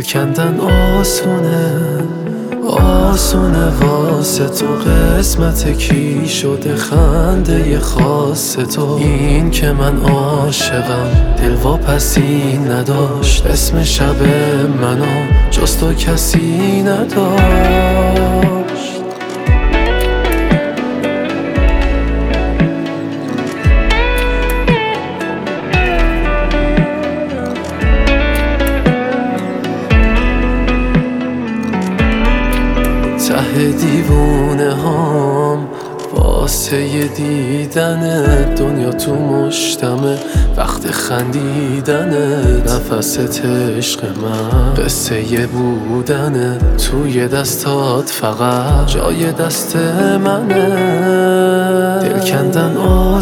کندن آسونه واسه تو، قسمت کی شده خنده خاص تو. این که من عاشقم دل واپسی نداشت، اسم شب منو جز تو کسی نداشت. ته دیوونه هام واسه دیدن دنیا تو مشتمه، وقت خندیدنه نفست عشق من، قصه بودنه توی دستات فقط جای دست منه. دل کندن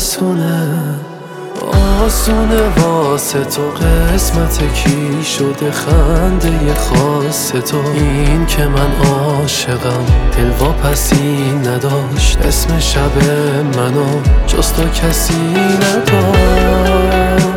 آسونه واسه تو، قسمت کی شده خنده خاص تو. این که من عاشقم دل واپسی نداشت، اسم شب منو جز تو کسی نداشت.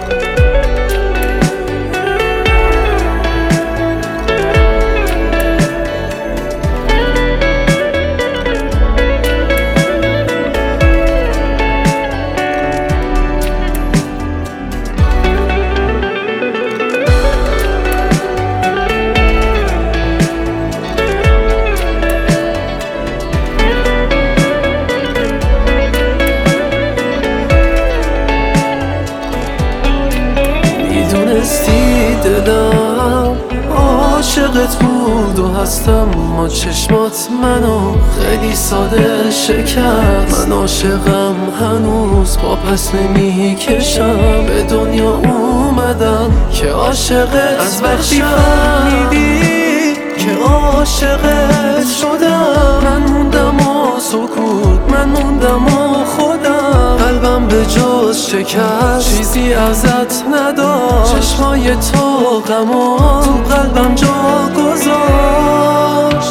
میدونستی دلم عاشقت بود و هستم، ما چشمات منو خیلی ساده شکست. من عاشقم هنوز با پس نمی کشم، به دنیا اومدم که عاشقت از وقتی فهمیدی که عاشقت شدم. من موندم و سکوت، من موندم و خودم، قلبم به جز شکست چیزی ازت نداشت. چشمای تو غمو تو قلبم جا گذاشت.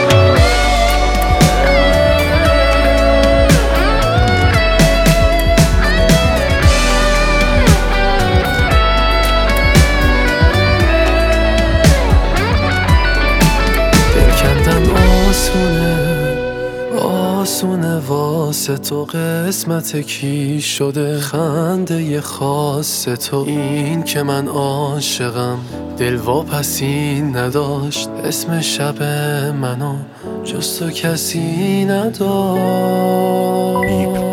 دل کندن آسونه واسه تو، قسمت کی شده خنده خاص تو. این که من عاشقم دل واپسی نداشت، اسم شب منو جز تو کسی نداشت.